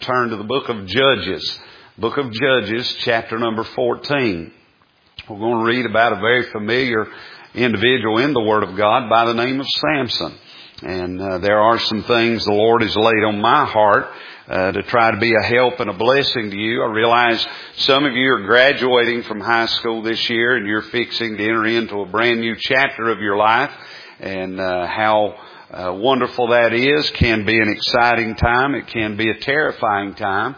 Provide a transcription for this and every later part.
turn to the book of Judges. Book of Judges, chapter number 14. We're going to read about a very familiar individual in the Word of God by the name of Samson. And there are some things the Lord has laid on my heart to try to be a help and a blessing to you. I realize some of you are graduating from high school this year and you're fixing to enter into a brand new chapter of your life. And how wonderful that is. Can be an exciting time. It can be a terrifying time.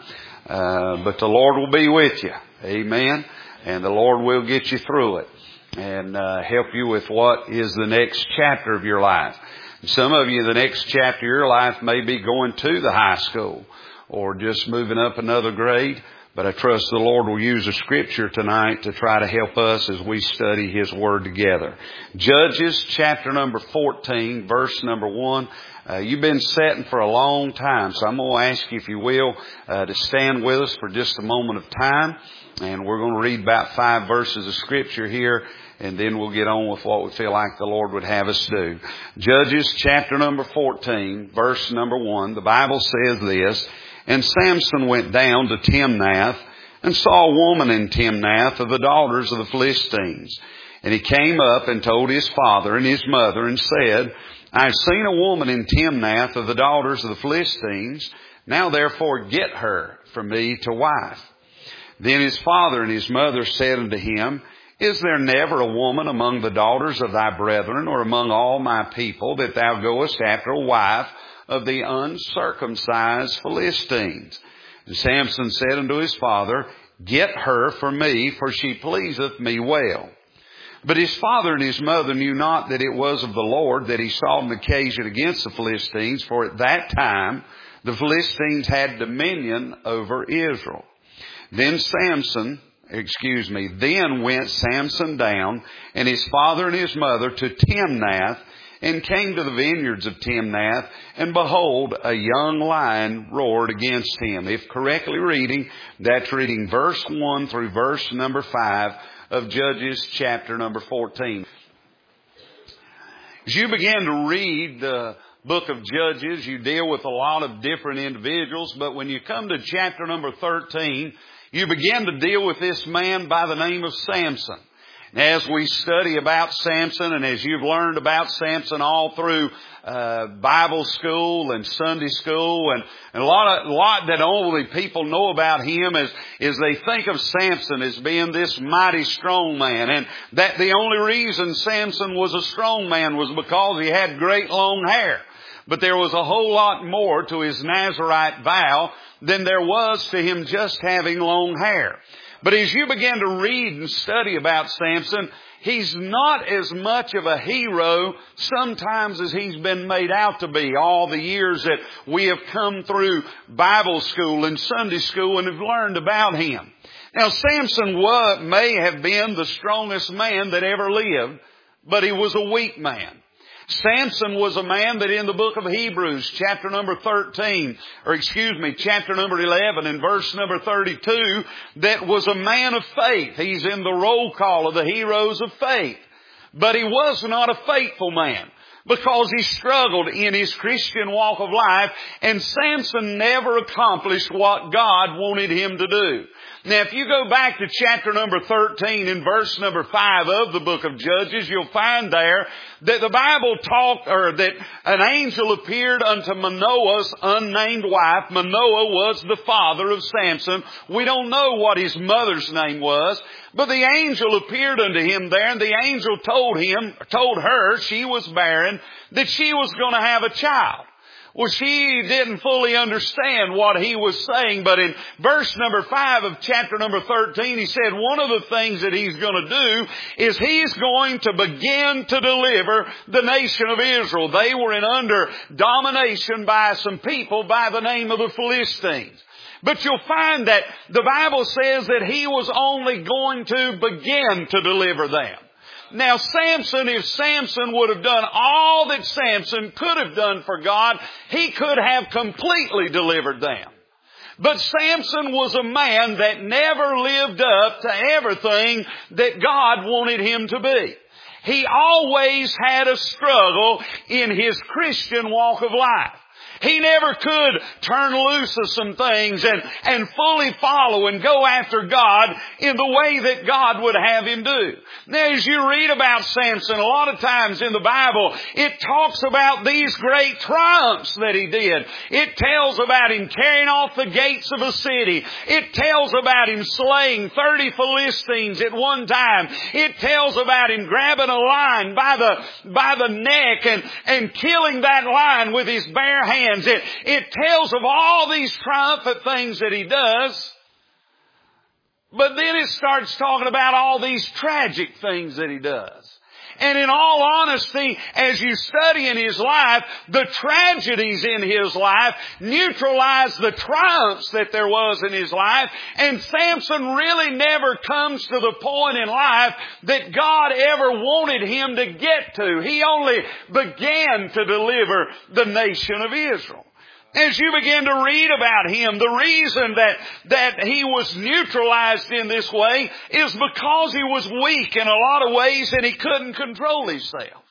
But the Lord will be with you. Amen. And the Lord will get you through it and help you with what is the next chapter of your life. Some of you, the next chapter of your life may be going to the high school or just moving up another grade. But I trust the Lord will use a scripture tonight to try to help us as we study His Word together. Judges chapter number 14, verse number 1. You've been sitting for a long time, so I'm going to ask you, if you will, to stand with us for just a moment of time. And we're going to read about 5 verses of scripture here, and then we'll get on with what we feel like the Lord would have us do. Judges chapter number 14, verse number 1. The Bible says this, "And Samson went down to Timnath and saw a woman in Timnath of the daughters of the Philistines. And he came up and told his father and his mother and said, I have seen a woman in Timnath of the daughters of the Philistines. Now therefore get her for me to wife. Then his father and his mother said unto him, Is there never a woman among the daughters of thy brethren or among all my people that thou goest after a wife of the uncircumcised Philistines? And Samson said unto his father, Get her for me, for she pleaseth me well. But his father and his mother knew not that it was of the Lord that he sought an occasion against the Philistines, for at that time the Philistines had dominion over Israel. Then went Samson down, and his father and his mother, to Timnath, and came to the vineyards of Timnath, and behold, a young lion roared against him." If correctly reading, that's reading verse 1 through verse number 5 of Judges chapter number 14. As you begin to read the book of Judges, you deal with a lot of different individuals, but when you come to chapter number 13, you begin to deal with this man by the name of Samson. As we study about Samson, and as you've learned about Samson all through Bible school and Sunday school, and a lot that only people know about him is they think of Samson as being this mighty strong man, and that the only reason Samson was a strong man was because he had great long hair. But there was a whole lot more to his Nazirite vow than there was to him just having long hair. But as you begin to read and study about Samson, he's not as much of a hero sometimes as he's been made out to be all the years that we have come through Bible school and Sunday school and have learned about him. Now, Samson may have been the strongest man that ever lived, but he was a weak man. Samson was a man that in the book of Hebrews, chapter number 11 and verse number 32, that was a man of faith. He's in the roll call of the heroes of faith. But he was not a faithful man, because he struggled in his Christian walk of life, and Samson never accomplished what God wanted him to do. Now, if you go back to chapter number 13 and verse number 5 of the book of Judges, you'll find there that the Bible that an angel appeared unto Manoah's unnamed wife. Manoah was the father of Samson. We don't know what his mother's name was, but the angel appeared unto him there, and the angel told her she was barren, that she was going to have a child. Well, she didn't fully understand what he was saying, but in verse number 5 of chapter number 13, he said one of the things that he's going to do is he's going to begin to deliver the nation of Israel. They were under domination by some people by the name of the Philistines. But you'll find that the Bible says that he was only going to begin to deliver them. Now, if Samson would have done all that Samson could have done for God, he could have completely delivered them. But Samson was a man that never lived up to everything that God wanted him to be. He always had a struggle in his Christian walk of life. He never could turn loose of some things and fully follow and go after God in the way that God would have him do. Now, as you read about Samson, a lot of times in the Bible, it talks about these great triumphs that he did. It tells about him carrying off the gates of a city. It tells about him slaying 30 Philistines at one time. It tells about him grabbing a lion by the neck and killing that lion with his bare hands. It tells of all these triumphant things that he does. But then it starts talking about all these tragic things that he does. And in all honesty, as you study in his life, the tragedies in his life neutralize the triumphs that there was in his life. And Samson really never comes to the point in life that God ever wanted him to get to. He only began to deliver the nation of Israel. As you begin to read about him, the reason that he was neutralized in this way is because he was weak in a lot of ways and he couldn't control himself.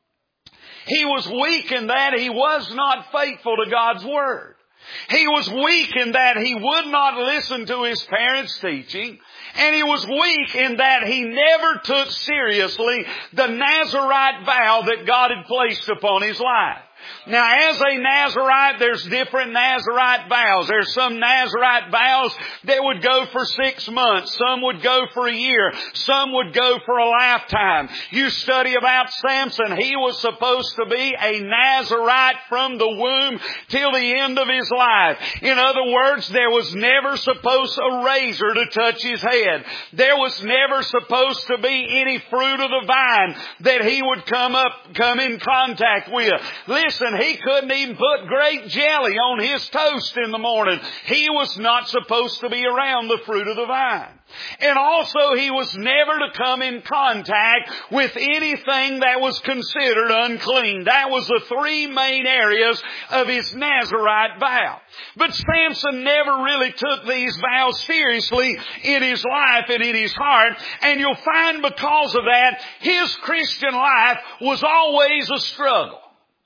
He was weak in that he was not faithful to God's Word. He was weak in that he would not listen to his parents' teaching. And he was weak in that he never took seriously the Nazirite vow that God had placed upon his life. Now, as a Nazirite, there's different Nazirite vows. There's some Nazirite vows that would go for 6 months. Some would go for a year. Some would go for a lifetime. You study about Samson. He was supposed to be a Nazirite from the womb till the end of his life. In other words, there was never supposed a razor to touch his head. There was never supposed to be any fruit of the vine that he would come in contact with. Listen, he couldn't even put grape jelly on his toast in the morning. He was not supposed to be around the fruit of the vine. And also he was never to come in contact with anything that was considered unclean. That was the 3 main areas of his Nazirite vow. But Samson never really took these vows seriously in his life and in his heart. And you'll find because of that, his Christian life was always a struggle.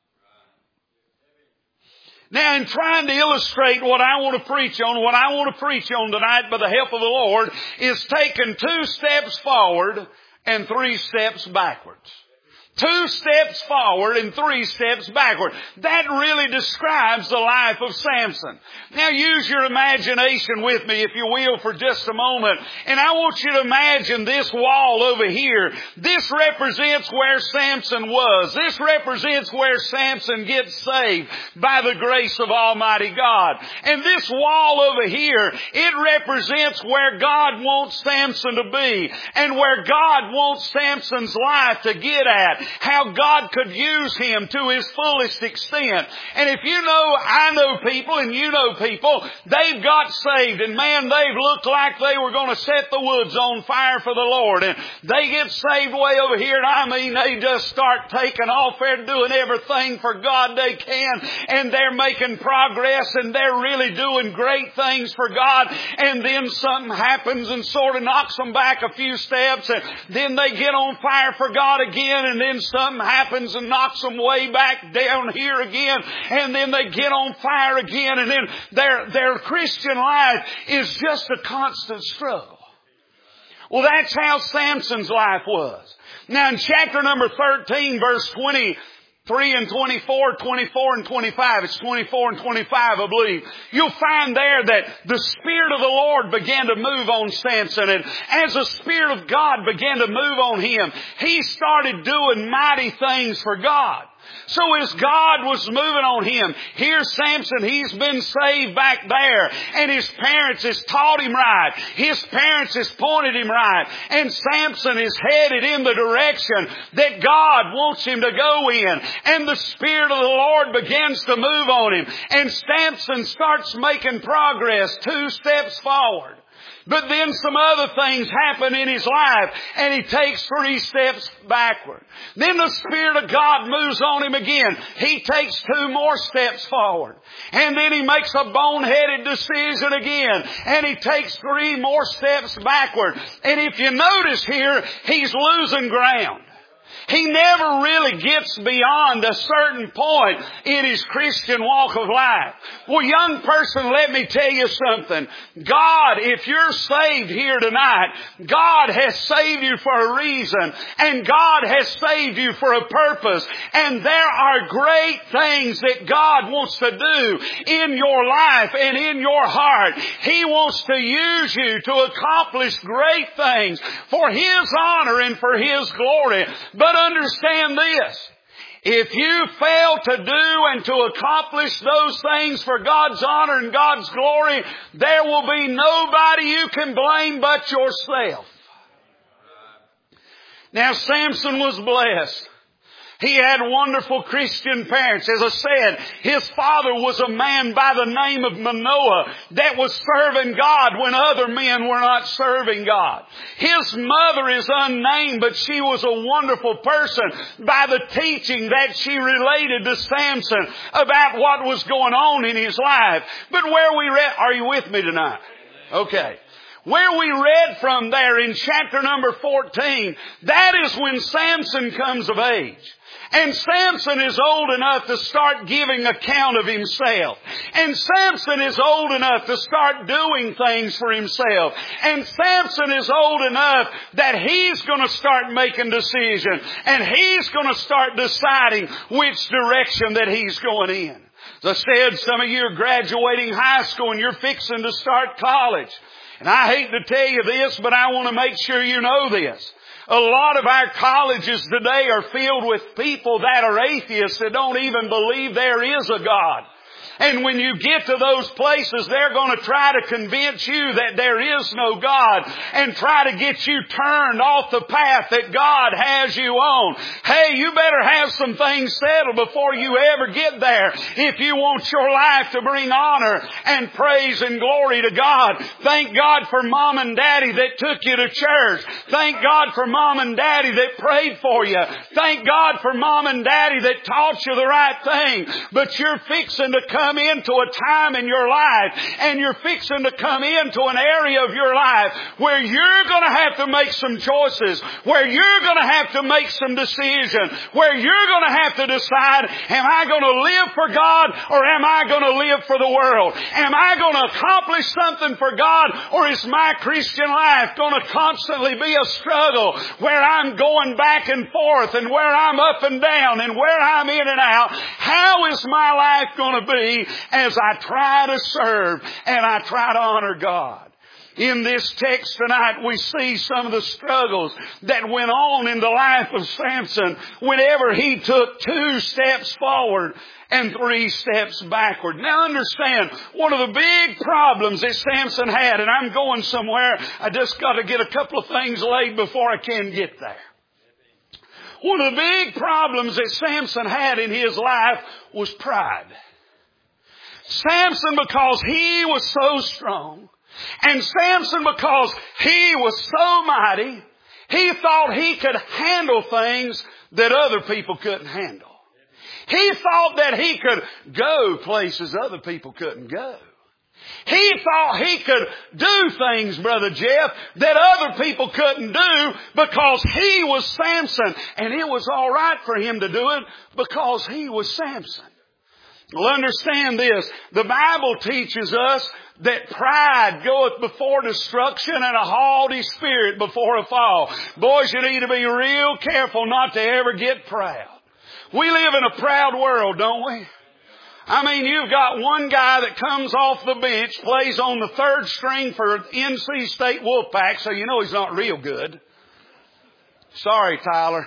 Now, in trying to illustrate what I want to preach on tonight by the help of the Lord is taking 2 steps forward and 3 steps backwards. 2 steps forward and 3 steps backward. That really describes the life of Samson. Now use your imagination with me, if you will, for just a moment. And I want you to imagine this wall over here. This represents where Samson was. This represents where Samson gets saved by the grace of Almighty God. And this wall over here, it represents where God wants Samson to be and where God wants Samson's life to get at. How God could use him to his fullest extent. And if you know, I know people and you know people, they've got saved and man, they've looked like they were going to set the woods on fire for the Lord. And they get saved way over here and I mean, they just start taking off. They're doing everything for God they can and they're making progress and they're really doing great things for God. And then something happens and sort of knocks them back a few steps and then they get on fire for God again and then something happens and knocks them way back down here again and then they get on fire again and then their Christian life is just a constant struggle. Well, that's how Samson's life was. Now in chapter number 13, verse 23 and 24, 24 and 25, it's 24 and 25 I believe, you'll find there that the Spirit of the Lord began to move on Samson, and as the Spirit of God began to move on him, he started doing mighty things for God. So as God was moving on him, here's Samson, he's been saved back there, and his parents has taught him right. His parents has pointed him right, and Samson is headed in the direction that God wants him to go in. And the Spirit of the Lord begins to move on him, and Samson starts making progress 2 steps forward. But then some other things happen in his life and he takes 3 steps backward. Then the Spirit of God moves on him again. He takes 2 more steps forward. And then he makes a boneheaded decision again. And he takes 3 more steps backward. And if you notice here, he's losing ground. He never really gets beyond a certain point in his Christian walk of life. Well, young person, let me tell you something. God, if you're saved here tonight, God has saved you for a reason, and God has saved you for a purpose. And there are great things that God wants to do in your life and in your heart. He wants to use you to accomplish great things for His honor and for His glory. But understand this. If you fail to do and to accomplish those things for God's honor and God's glory, there will be nobody you can blame but yourself. Now, Samson was blessed. He had wonderful Christian parents. As I said, his father was a man by the name of Manoah that was serving God when other men were not serving God. His mother is unnamed, but she was a wonderful person by the teaching that she related to Samson about what was going on in his life. But where we read, are you with me tonight? Okay. Where we read from there in chapter number 14, that is when Samson comes of age. And Samson is old enough to start giving account of himself. And Samson is old enough to start doing things for himself. And Samson is old enough that he's going to start making decisions. And he's going to start deciding which direction that he's going in. As I said, some of you are graduating high school and you're fixing to start college. And I hate to tell you this, but I want to make sure you know this. A lot of our colleges today are filled with people that are atheists that don't even believe there is a God. And when you get to those places, they're going to try to convince you that there is no God and try to get you turned off the path that God has you on. Hey, you better have some things settled before you ever get there if you want your life to bring honor and praise and glory to God. Thank God for Mom and Daddy that took you to church. Thank God for Mom and Daddy that prayed for you. Thank God for Mom and Daddy that taught you the right thing. But you're fixing to come into a time in your life, and you're fixing to come into an area of your life where you're going to have to make some choices, where you're going to have to make some decisions, where you're going to have to decide, am I going to live for God or am I going to live for the world? Am I going to accomplish something for God, or is my Christian life going to constantly be a struggle where I'm going back and forth and where I'm up and down and where I'm in and out? How is my life going to be as I try to serve and I try to honor God? In this text tonight, we see some of the struggles that went on in the life of Samson whenever he took 2 steps forward and 3 steps backward. Now understand, one of the big problems that Samson had, and I'm going somewhere, I just got to get a couple of things laid before I can get there. One of the big problems that Samson had in his life was pride. Samson, because he was so strong, and Samson, because he was so mighty, he thought he could handle things that other people couldn't handle. He thought that he could go places other people couldn't go. He thought he could do things, Brother Jeff, that other people couldn't do because he was Samson. And it was all right for him to do it because he was Samson. Well, understand this. The Bible teaches us that pride goeth before destruction and a haughty spirit before a fall. Boys, you need to be real careful not to ever get proud. We live in a proud world, don't we? I mean, you've got one guy that comes off the bench, plays on the 3rd string for NC State Wolfpack, so you know he's not real good. Sorry, Tyler.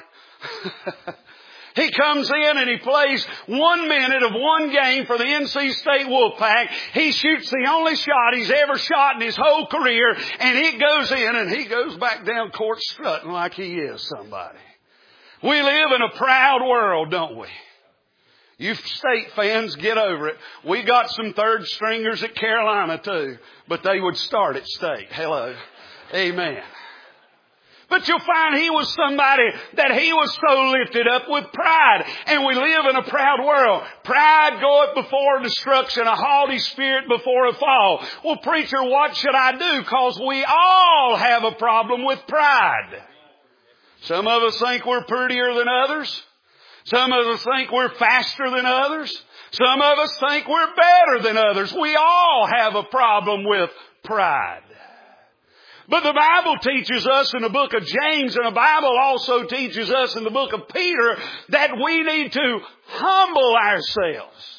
He comes in and he plays 1 minute of one game for the NC State Wolfpack. He shoots the only shot he's ever shot in his whole career, and it goes in, and he goes back down court strutting like he is somebody. We live in a proud world, don't we? You State fans, get over it. We got some 3rd stringers at Carolina too, but they would start at State. Hello. Amen. But you'll find he was somebody that he was so lifted up with pride. And we live in a proud world. Pride goeth before destruction, a haughty spirit before a fall. Well, preacher, what should I do? Because we all have a problem with pride. Some of us think we're prettier than others. Some of us think we're faster than others. Some of us think we're better than others. We all have a problem with pride. But the Bible teaches us in the book of James, and the Bible also teaches us in the book of Peter, that we need to humble ourselves.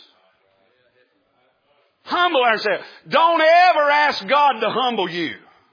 Humble ourselves. Don't ever ask God to humble you.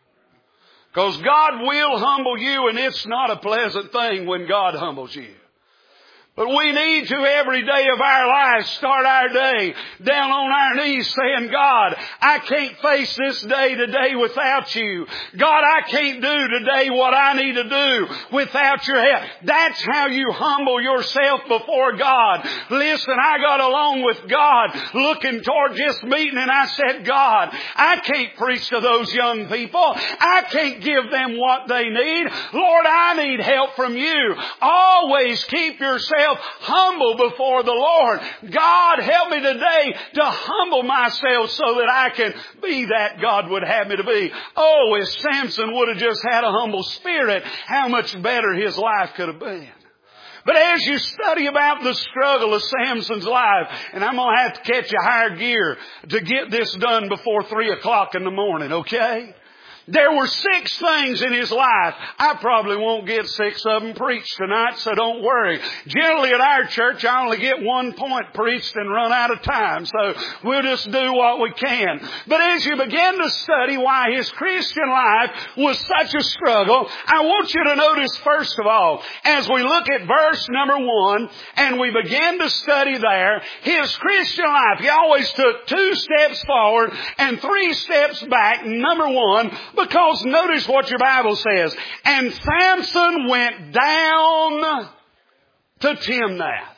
Because God will humble you, and it's not a pleasant thing when God humbles you. But we need to every day of our lives start our day down on our knees saying, God, I can't face this day today without you. God, I can't do today what I need to do without your help. That's how you humble yourself before God. Listen, I got along with God looking toward this meeting, and I said, God, I can't preach to those young people. I can't give them what they need. Lord, I need help from you. Always keep yourself humble before the Lord. God, help me today to humble myself so that I can be that God would have me to be. Oh, if Samson would have just had a humble spirit, how much better his life could have been. But as you study about the struggle of Samson's life, and I'm going to have to catch a higher gear to get this done before 3 o'clock in the morning, okay? There were 6 things in his life. I probably won't get 6 of them preached tonight, so don't worry. Generally at our church, I only get 1 point preached and run out of time, so we'll just do what we can. But as you begin to study why his Christian life was such a struggle, I want you to notice first of all, as we look at verse number 1, and we begin to study there, his Christian life, he always took 2 steps forward and 3 steps back. Number 1, because notice what your Bible says. And Samson went down to Timnath.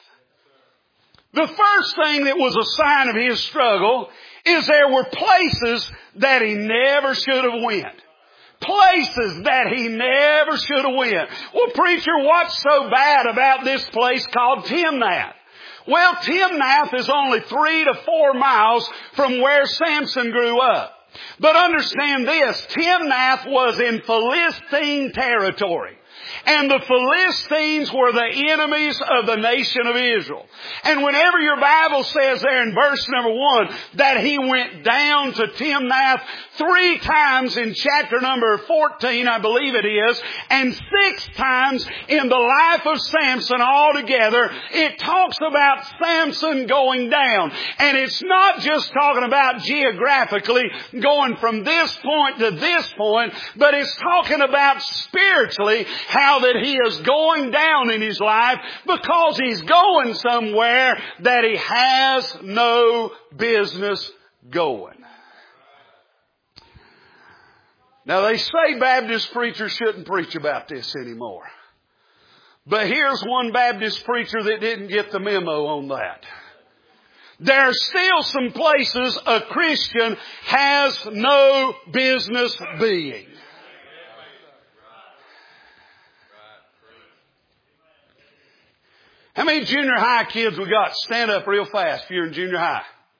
The first thing that was a sign of his struggle is there were places that he never should have went. Places that he never should have went. Well, preacher, what's so bad about this place called Timnath? Well, Timnath is only 3 to 4 miles from where Samson grew up. But understand this, Timnath was in Philistine territory. And the Philistines were the enemies of the nation of Israel. And whenever your Bible says there in verse number 1 that he went down to Timnath 3 times in chapter number 14, I believe it is, and 6 times in the life of Samson altogether, it talks about Samson going down. And it's not just talking about geographically going from this point to this point, but it's talking about spiritually how that he is going down in his life because he's going somewhere that he has no business going. Now they say Baptist preachers shouldn't preach about this anymore. But here's one Baptist preacher that didn't get the memo on that. There are still some places a Christian has no business being. How many junior high kids we got? Stand up real fast if you're in junior high.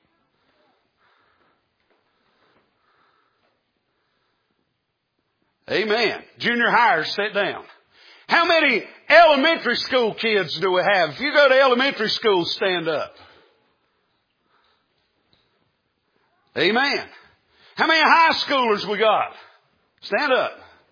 Amen. Junior highers, sit down. How many elementary school kids do we have? If you go to elementary school, stand up. Amen. How many high schoolers we got? Stand up.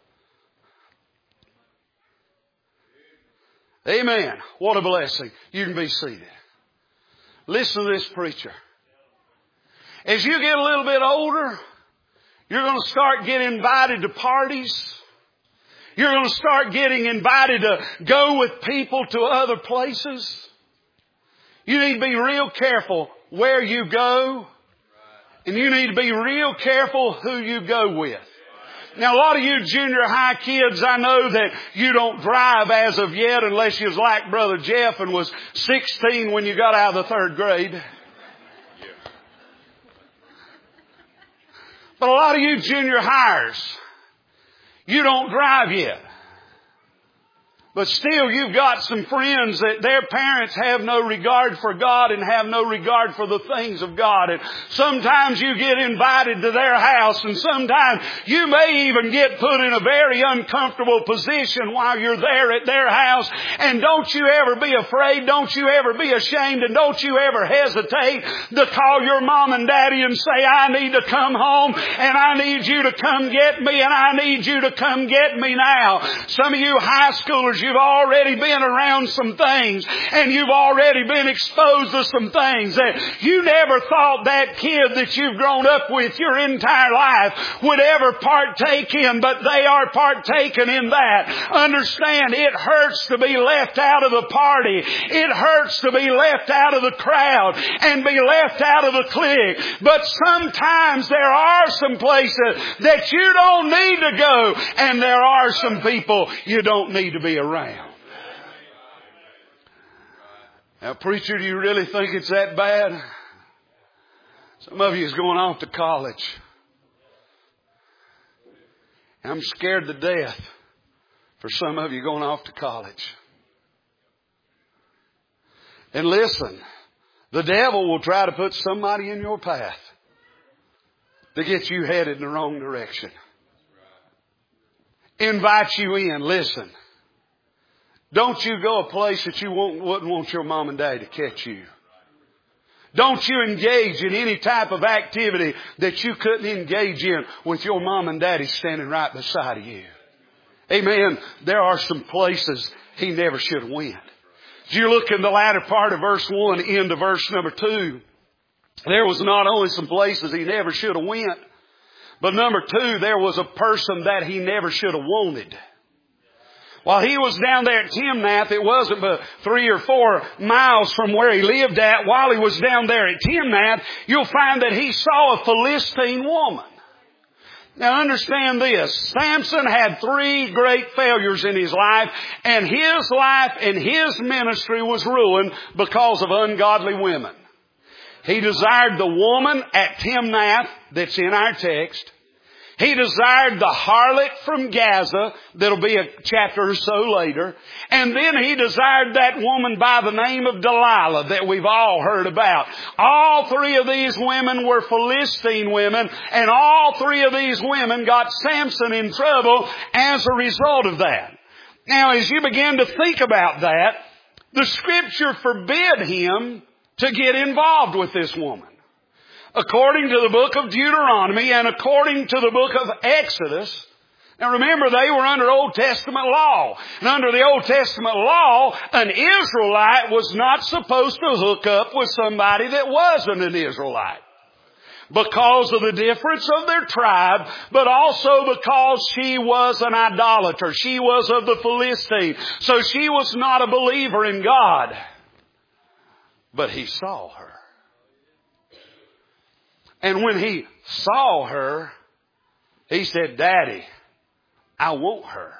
Amen. What a blessing. You can be seated. Listen to this preacher. As you get a little bit older, you're going to start getting invited to parties. You're going to start getting invited to go with people to other places. You need to be real careful where you go. And you need to be real careful who you go with. Now, a lot of you junior high kids, I know that you don't drive as of yet unless you was like Brother Jeff and was 16 when you got out of the 3rd grade. But a lot of you junior hires, you don't drive yet. But still, you've got some friends that their parents have no regard for God and have no regard for the things of God. And sometimes you get invited to their house, and sometimes you may even get put in a very uncomfortable position while you're there at their house. And don't you ever be afraid, don't you ever be ashamed, and don't you ever hesitate to call your mom and daddy and say, I need to come home, and I need you to come get me, and I need you to come get me now. Some of you high schoolers, you've already been around some things, and you've already been exposed to some things that you never thought that kid that you've grown up with your entire life would ever partake in, but they are partaking in that. Understand, it hurts to be left out of the party. It hurts to be left out of the crowd and be left out of the clique. But sometimes there are some places that you don't need to go, and there are some people you don't need to be around. Now, preacher, do you really think it's that bad? Some of you is going off to college. I'm scared to death for some of you going off to college. And listen, the devil will try to put somebody in your path to get you headed in the wrong direction. Invite you in. Listen. Don't you go a place that you wouldn't want your mom and dad to catch you. Don't you engage in any type of activity that you couldn't engage in with your mom and daddy standing right beside of you. Amen. There are some places he never should have went. As you look in the latter part of verse 1 into verse number 2, there was not only some places he never should have went, but number 2, there was a person that he never should have wanted. While he was down there at Timnath, it wasn't but 3 or 4 miles from where he lived at. While he was down there at Timnath, you'll find that he saw a Philistine woman. Now understand this. Samson had 3 great failures in his life, and his ministry was ruined because of ungodly women. He desired the woman at Timnath that's in our text. He desired the harlot from Gaza, that'll be a chapter or so later. And then he desired that woman by the name of Delilah that we've all heard about. All 3 of these women were Philistine women, and all 3 of these women got Samson in trouble as a result of that. Now, as you begin to think about that, the Scripture forbid him to get involved with this woman. According to the book of Deuteronomy and according to the book of Exodus. Now remember, they were under Old Testament law. And under the Old Testament law, an Israelite was not supposed to hook up with somebody that wasn't an Israelite. Because of the difference of their tribe, but also because she was an idolater. She was of the Philistine. So she was not a believer in God. But he saw her. And when he saw her, he said, Daddy, I want her.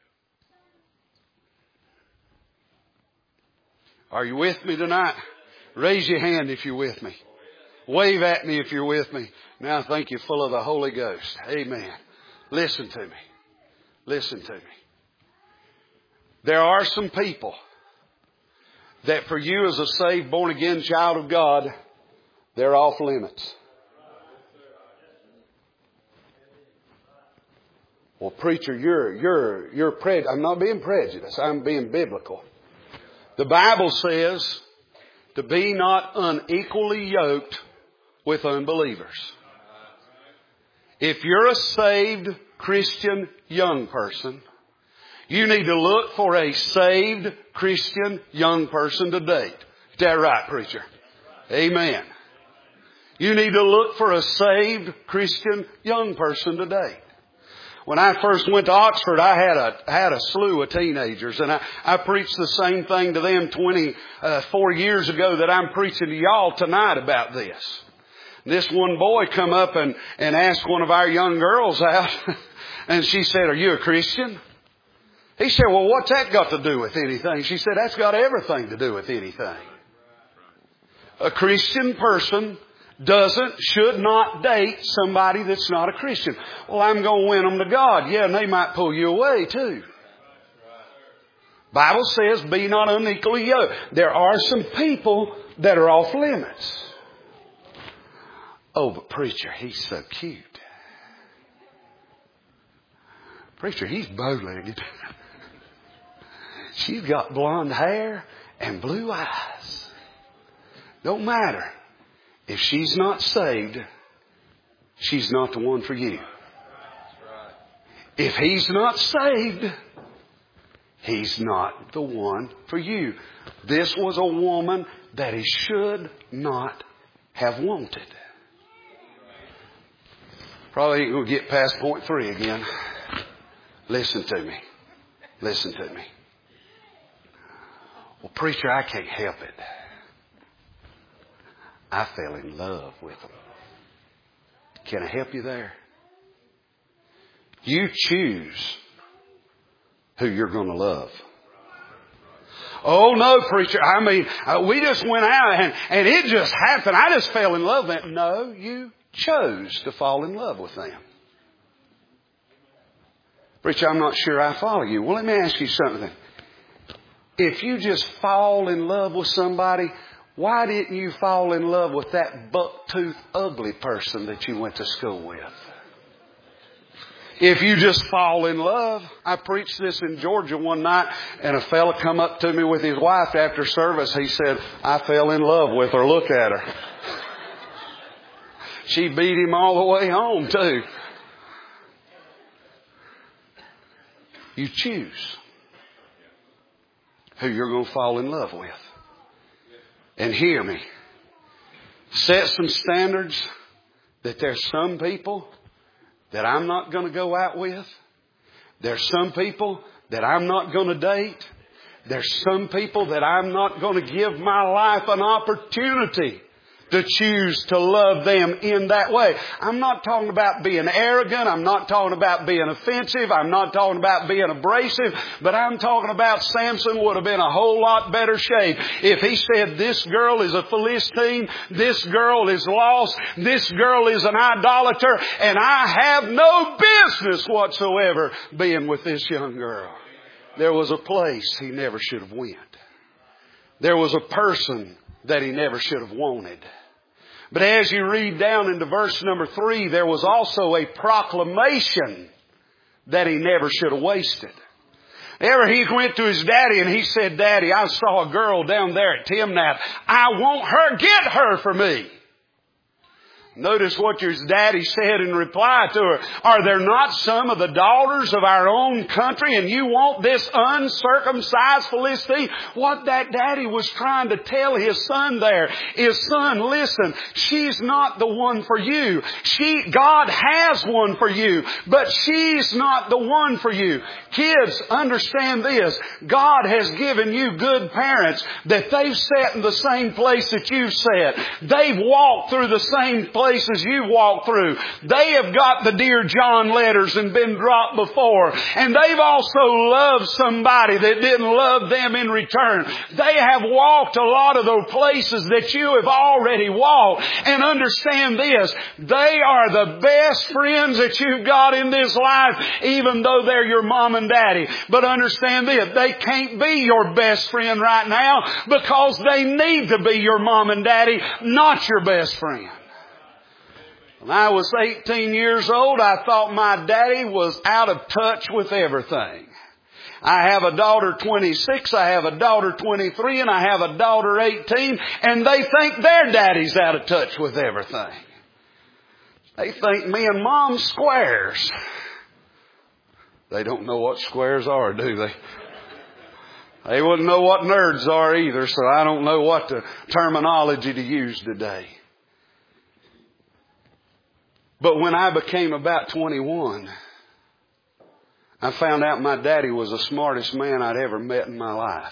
Are you with me tonight? Raise your hand if you're with me. Wave at me if you're with me. Now I think you're full of the Holy Ghost. Amen. Listen to me. Listen to me. There are some people that for you as a saved, born-again child of God, they're off limits. Well, preacher, I'm not being prejudiced. I'm being biblical. The Bible says to be not unequally yoked with unbelievers. If you're a saved Christian young person, you need to look for a saved Christian young person to date. Is that right, preacher? Amen. You need to look for a saved Christian young person to date. When I first went to Oxford, I had a slew of teenagers, and I preached the same thing to them 24 years ago that I'm preaching to y'all tonight about this. This one boy come up and asked one of our young girls out, and she said, "Are you a Christian?" He said, "Well, what's that got to do with anything?" She said, "That's got everything to do with anything." A Christian person should not date somebody that's not a Christian. Well, I'm going to win them to God. Yeah, and they might pull you away too. Bible says, be not unequally yoked. There are some people that are off limits. Oh, but preacher, he's so cute. Preacher, he's bow-legged. She's got blonde hair and blue eyes. Don't matter. If she's not saved, she's not the one for you. If he's not saved, he's not the one for you. This was a woman that he should not have wanted. Probably ain't going to get past point 3 again. Listen to me. Listen to me. Well, preacher, I can't help it. I fell in love with him. Can I help you there? You choose who you're going to love. Oh, no, preacher. I mean, we just went out and it just happened. I just fell in love with them. No, you chose to fall in love with them. Preacher, I'm not sure I follow you. Well, let me ask you something. If you just fall in love with somebody, why didn't you fall in love with that buck-toothed, ugly person that you went to school with? If you just fall in love. I preached this in Georgia one night, and a fella come up to me with his wife after service. He said, I fell in love with her. Look at her. She beat him all the way home, too. You choose who you're going to fall in love with. And hear me. Set some standards that there's some people that I'm not going to go out with. There's some people that I'm not going to date. There's some people that I'm not going to give my life an opportunity to choose to love them in that way. I'm not talking about being arrogant. I'm not talking about being offensive. I'm not talking about being abrasive. But I'm talking about Samson would have been a whole lot better shape if he said, this girl is a Philistine. This girl is lost. This girl is an idolater. And I have no business whatsoever being with this young girl. There was a place he never should have went. There was a person that he never should have wanted. But as you read down into verse number 3, there was also a proclamation that he never should have wasted. Ever he went to his daddy and he said, Daddy, I saw a girl down there at Timnath. I want her. Get her for me. Notice what your daddy said in reply to her. Are there not some of the daughters of our own country and you want this uncircumcised Philistine? What that daddy was trying to tell his son there is, son, listen, she's not the one for you. God has one for you, but she's not the one for you. Kids, understand this. God has given you good parents that they've sat in the same place that you've sat. They've walked through the same places you walk through. They have got the Dear John letters and been dropped before. And they've also loved somebody that didn't love them in return. They have walked a lot of those places that you have already walked. And understand this, they are the best friends that you've got in this life, even though they're your mom and daddy. But understand this, they can't be your best friend right now because they need to be your mom and daddy, not your best friend. When I was 18 years old, I thought my daddy was out of touch with everything. I have a daughter 26, I have a daughter 23, and I have a daughter 18, and they think their daddy's out of touch with everything. They think me and Mom's squares. They don't know what squares are, do they? They wouldn't know what nerds are either, so I don't know what the terminology to use today. But when I became about 21, I found out my daddy was the smartest man I'd ever met in my life.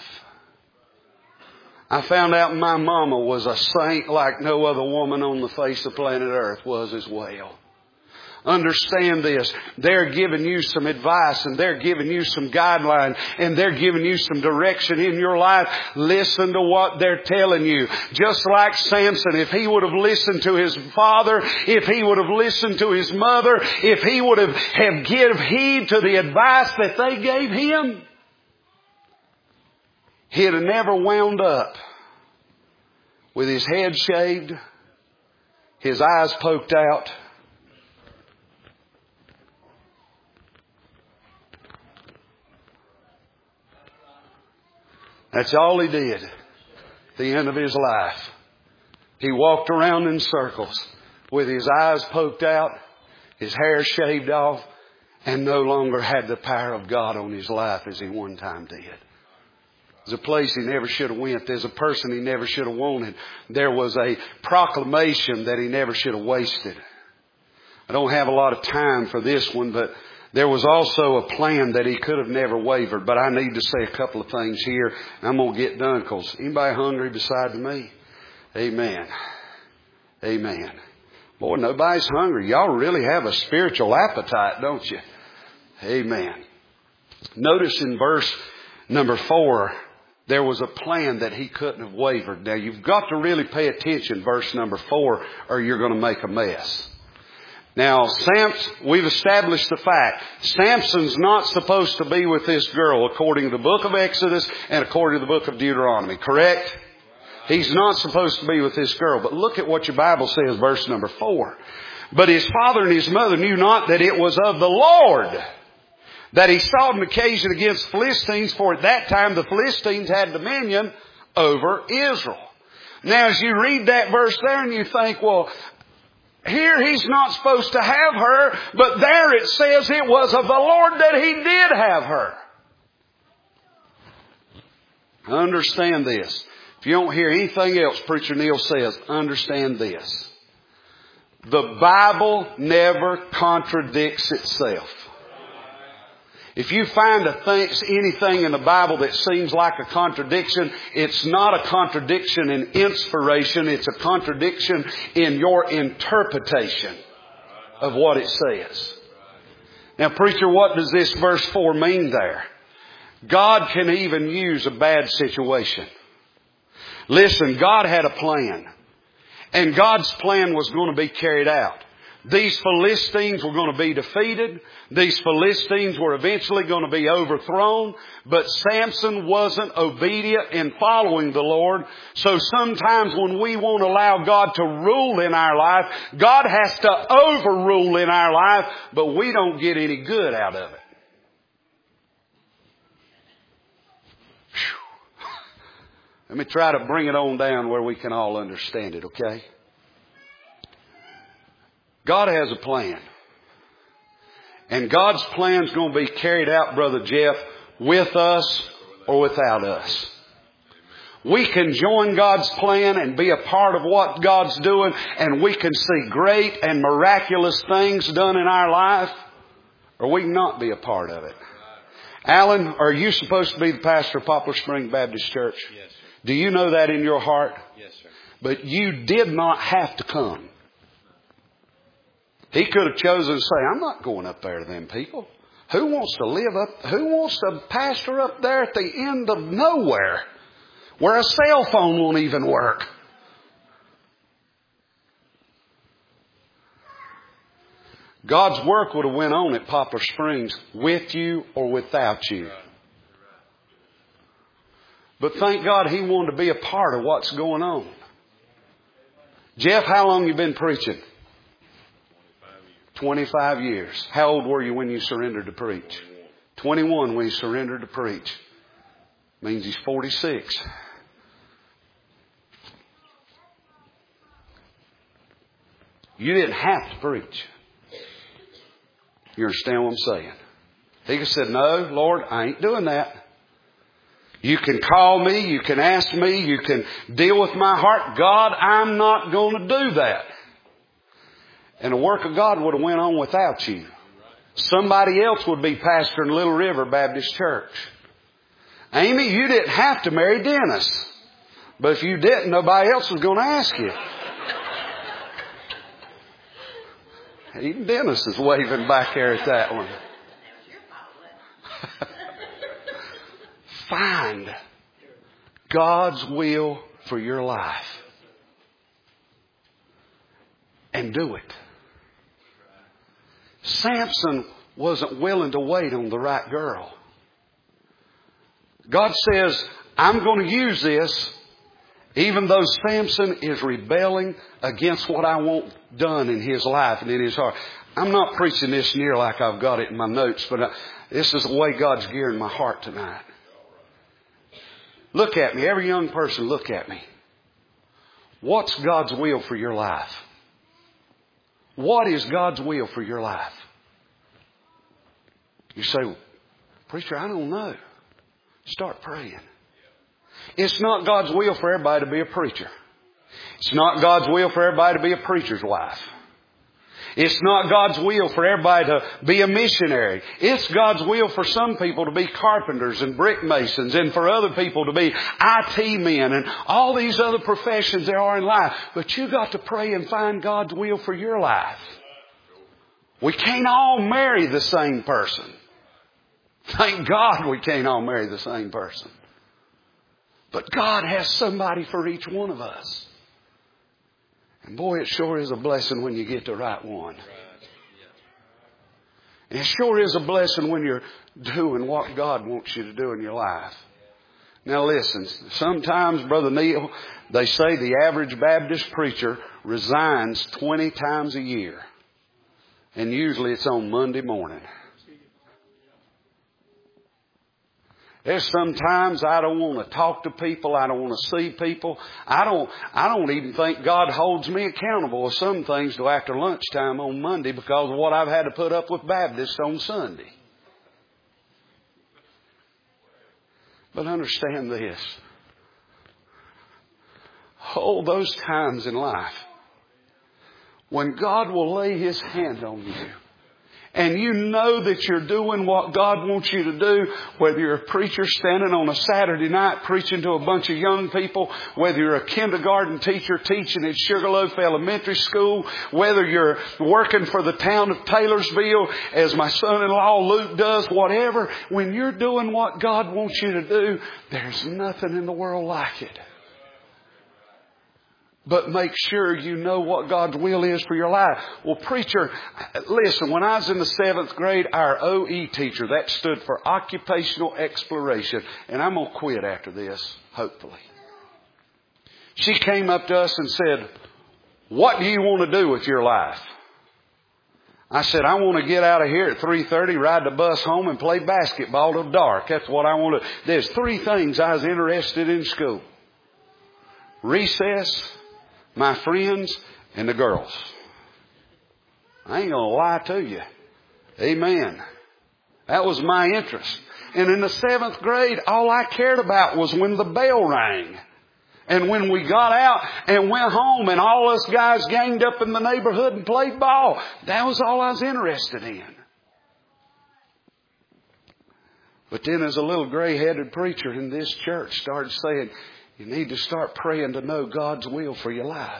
I found out my mama was a saint like no other woman on the face of planet Earth was as well. Understand this. They're giving you some advice and they're giving you some guidelines and they're giving you some direction in your life. Listen to what they're telling you. Just like Samson, if he would have listened to his father, if he would have listened to his mother, if he would have give heed to the advice that they gave him, he'd have never wound up with his head shaved, his eyes poked out, that's all he did at the end of his life. He walked around in circles with his eyes poked out, his hair shaved off, and no longer had the power of God on his life as he one time did. There's a place he never should have went. There's a person he never should have wanted. There was a proclamation that he never should have wasted. I don't have a lot of time for this one, but there was also a plan that he could have never wavered. But I need to say a couple of things here, and I'm going to get done, because anybody hungry besides me? Amen. Amen. Boy, nobody's hungry. Y'all really have a spiritual appetite, don't you? Amen. Notice in verse number 4, there was a plan that he couldn't have wavered. Now, you've got to really pay attention, verse number 4, or you're going to make a mess. Now, we've established the fact, Samson's not supposed to be with this girl according to the book of Exodus and according to the book of Deuteronomy, correct? He's not supposed to be with this girl. But look at what your Bible says, verse number 4. But his father and his mother knew not that it was of the Lord that he sought an occasion against the Philistines, for at that time the Philistines had dominion over Israel. Now, as you read that verse there and you think, well, here he's not supposed to have her, but there it says it was of the Lord that he did have her. Understand this. If you don't hear anything else Preacher Neil says, understand this. The Bible never contradicts itself. If you find anything in the Bible that seems like a contradiction, it's not a contradiction in inspiration. It's a contradiction in your interpretation of what it says. Now, preacher, what does this verse 4 mean there? God can even use a bad situation. Listen, God had a plan. And God's plan was going to be carried out. These Philistines were going to be defeated. These Philistines were eventually going to be overthrown. But Samson wasn't obedient in following the Lord. So sometimes when we won't allow God to rule in our life, God has to overrule in our life, but we don't get any good out of it. Let me try to bring it on down where we can all understand it, okay? God has a plan. And God's plan is going to be carried out, Brother Jeff, with us or without us. We can join God's plan and be a part of what God's doing, and we can see great and miraculous things done in our life, or we can not be a part of it. Alan, are you supposed to be the pastor of Poplar Spring Baptist Church? Yes, sir. Do you know that in your heart? Yes, sir. But you did not have to come. He could have chosen to say, I'm not going up there to them people. Who wants to pastor up there at the end of nowhere where a cell phone won't even work? God's work would have went on at Poplar Springs with you or without you. But thank God He wanted to be a part of what's going on. Jeff, how long have you been preaching? 25 years. How old were you when you surrendered to preach? 21 when he surrendered to preach. Means he's 46. You didn't have to preach. You understand what I'm saying? He could have said, no, Lord, I ain't doing that. You can call me, you can ask me, you can deal with my heart. God, I'm not going to do that. And the work of God would have went on without you. Somebody else would be pastoring Little River Baptist Church. Amy, you didn't have to marry Dennis. But if you didn't, nobody else was going to ask you. Even Dennis is waving back there at that one. Find God's will for your life. And do it. Samson wasn't willing to wait on the right girl. God says, I'm going to use this even though Samson is rebelling against what I want done in his life and in his heart. I'm not preaching this near like I've got it in my notes, but this is the way God's gearing my heart tonight. Look at me. Every young person, look at me. What's God's will for your life? What is God's will for your life? You say, preacher, I don't know. Start praying. It's not God's will for everybody to be a preacher. It's not God's will for everybody to be a preacher's wife. It's not God's will for everybody to be a missionary. It's God's will for some people to be carpenters and brick masons, and for other people to be IT men and all these other professions there are in life. But you got to pray and find God's will for your life. We can't all marry the same person. Thank God we can't all marry the same person. But God has somebody for each one of us. And boy, it sure is a blessing when you get the right one. And it sure is a blessing when you're doing what God wants you to do in your life. Now listen, sometimes, Brother Neil, they say the average Baptist preacher resigns 20 times a year. And usually it's on Monday morning. There's sometimes I don't want to talk to people. I don't want to see people. I don't even think God holds me accountable of some things till after lunchtime on Monday because of what I've had to put up with Baptists on Sunday. But understand this. Oh, those times in life when God will lay His hand on you, and you know that you're doing what God wants you to do, whether you're a preacher standing on a Saturday night preaching to a bunch of young people, whether you're a kindergarten teacher teaching at Sugarloaf Elementary School, whether you're working for the town of Taylorsville as my son-in-law Luke does, whatever, when you're doing what God wants you to do, there's nothing in the world like it. But make sure you know what God's will is for your life. Well, preacher, listen, when I was in the 7th grade, our OE teacher, that stood for Occupational Exploration. And I'm going to quit after this, hopefully. She came up to us and said, what do you want to do with your life? I said, I want to get out of here at 3:30, ride the bus home and play basketball till dark. That's what I want to do. There's 3 things I was interested in school. Recess, my friends, and the girls. I ain't going to lie to you. Amen. That was my interest. And in the 7th grade, all I cared about was when the bell rang. And when we got out and went home and all us guys ganged up in the neighborhood and played ball. That was all I was interested in. But then as a little gray-headed preacher in this church started saying, you need to start praying to know God's will for your life.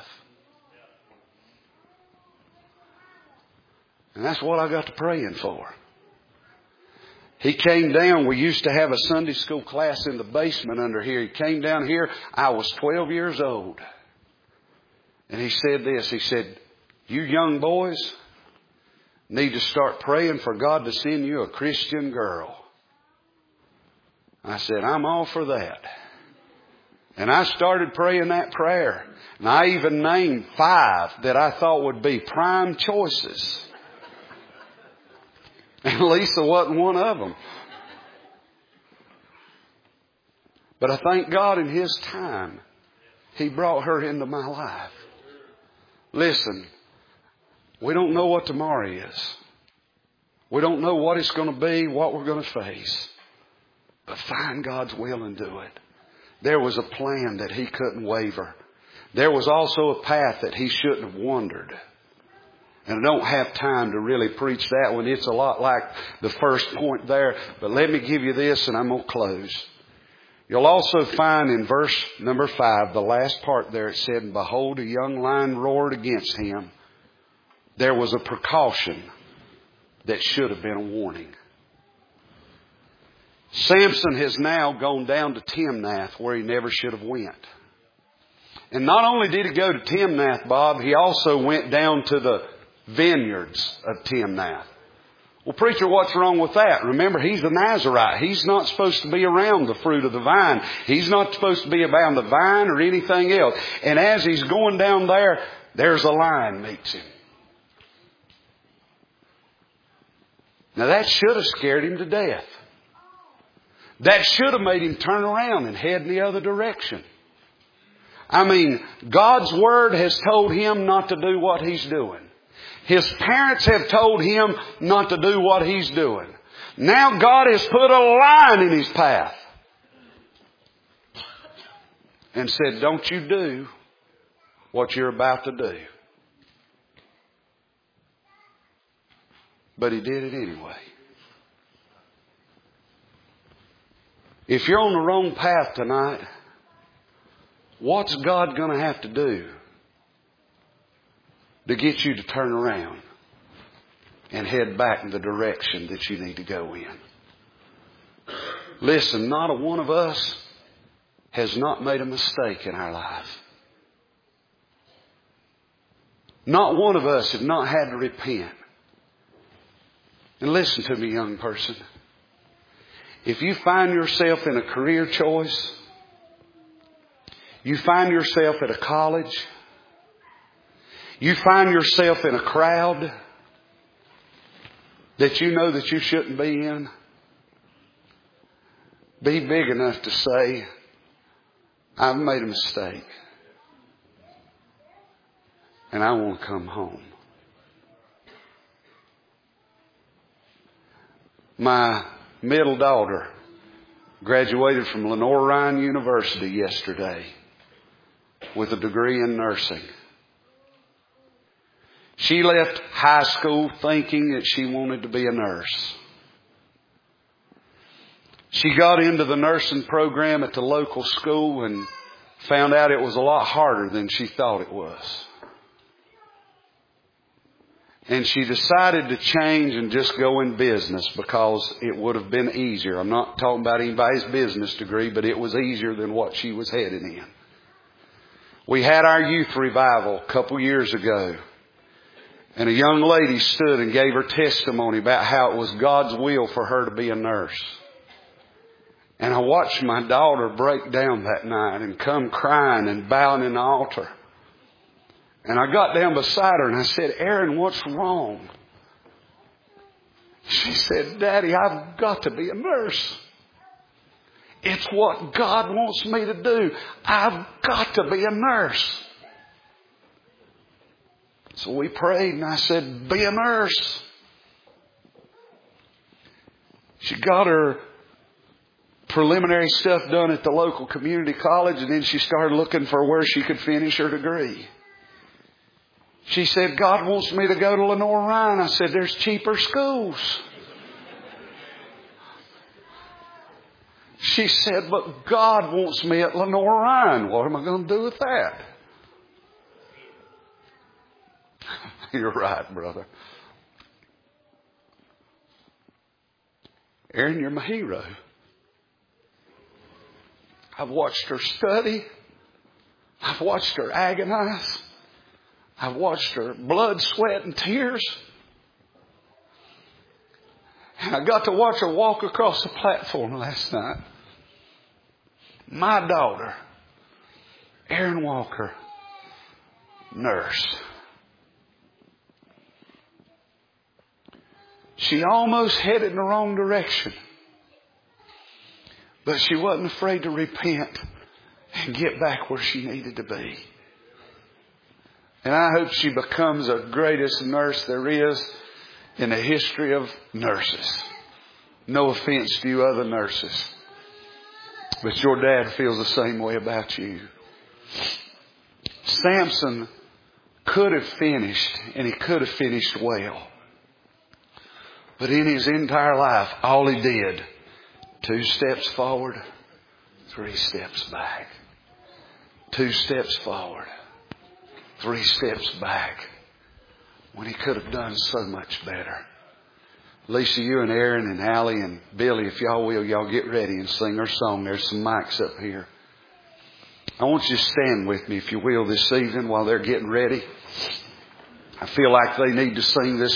And that's what I got to praying for. He came down. We used to have a Sunday school class in the basement under here. He came down here. I was 12 years old. And he said this. He said, you young boys need to start praying for God to send you a Christian girl. I said, I'm all for that. And I started praying that prayer. And I even named 5 that I thought would be prime choices. And Lisa wasn't one of them. But I thank God in His time, He brought her into my life. Listen, we don't know what tomorrow is. We don't know what it's going to be, what we're going to face. But find God's will and do it. There was a plan that he couldn't waver. There was also a path that he shouldn't have wandered. And I don't have time to really preach that one. It's a lot like the first point there. But let me give you this and I'm going to close. You'll also find in verse number 5, the last part there, it said, behold, a young lion roared against him. There was a precaution that should have been a warning. Samson has now gone down to Timnath where he never should have went. And not only did he go to Timnath, Bob, he also went down to the vineyards of Timnath. Well, preacher, what's wrong with that? Remember, he's a Nazirite. He's not supposed to be around the fruit of the vine. He's not supposed to be around the vine or anything else. And as he's going down there, there's a lion meets him. Now that should have scared him to death. That should have made him turn around and head in the other direction. I mean, God's Word has told him not to do what he's doing. His parents have told him not to do what he's doing. Now God has put a lion in his path. And said, don't you do what you're about to do. But he did it anyway. If you're on the wrong path tonight, what's God going to have to do to get you to turn around and head back in the direction that you need to go in? Listen, not a one of us has not made a mistake in our life. Not one of us have not had to repent. And listen to me, young person. If you find yourself in a career choice, you find yourself at a college, you find yourself in a crowd that you know that you shouldn't be in, be big enough to say, I've made a mistake and I want to come home. My middle daughter graduated from Lenore Ryan University yesterday with a degree in nursing. She left high school thinking that she wanted to be a nurse. She got into the nursing program at the local school and found out it was a lot harder than she thought it was. And she decided to change and just go in business because it would have been easier. I'm not talking about anybody's business degree, but it was easier than what she was heading in. We had our youth revival a couple years ago. And a young lady stood and gave her testimony about how it was God's will for her to be a nurse. And I watched my daughter break down that night and come crying and bowing in the altar. And I got down beside her and I said, Erin, what's wrong? She said, Daddy, I've got to be a nurse. It's what God wants me to do. I've got to be a nurse. So we prayed and I said, be a nurse. She got her preliminary stuff done at the local community college, and then she started looking for where she could finish her degree. She said, God wants me to go to Lenore Ryan. I said, there's cheaper schools. She said, but God wants me at Lenore Ryan. What am I going to do with that? You're right, brother. Erin, you're my hero. I've watched her study. I've watched her agonize. I've watched her blood, sweat, and tears. And I got to watch her walk across the platform last night. My daughter, Erin Walker, nurse. She almost headed in the wrong direction. But she wasn't afraid to repent and get back where she needed to be. And I hope she becomes the greatest nurse there is in the history of nurses. No offense to you other nurses. But your dad feels the same way about you. Samson could have finished, and he could have finished well. But in his entire life, all he did, 2 steps forward, 3 steps back. 2 steps forward, 3 steps back. When he could have done so much better. Lisa, you and Aaron and Allie and Billy, if y'all will, y'all get ready and sing our song. There's some mics up here. I want you to stand with me, if you will, this evening while they're getting ready. I feel like they need to sing this